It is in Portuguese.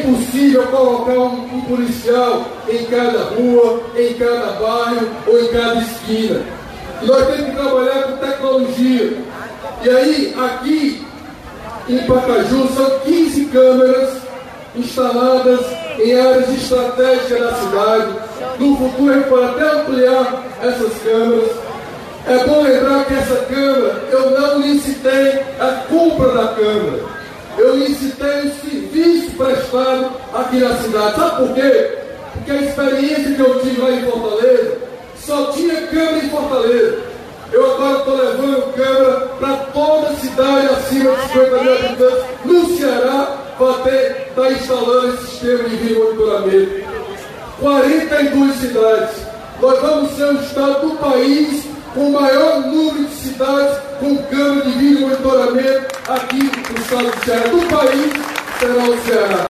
impossível colocar um policial em cada rua, em cada bairro ou em cada esquina. Nós temos que trabalhar com tecnologia. E aí, aqui em Pacaju, são 15 câmeras instaladas em áreas estratégicas da cidade. No futuro, a gente pode até ampliar essas câmeras. É bom lembrar que essa câmera, eu não licitei a compra da câmera. Eu licitei o serviço prestado aqui na cidade. Sabe por quê? Porque a experiência que eu tive lá em Fortaleza, só tinha câmera em Fortaleza. Eu agora estou levando câmera para toda a cidade acima de 50 mil habitantes. No Ceará, vai estar instalando esse sistema de vídeo monitoramento. 42 cidades. Nós vamos ser o estado do país com o maior número de cidades com câmera de vídeo monitoramento aqui no estado do Ceará. Do país será o Ceará.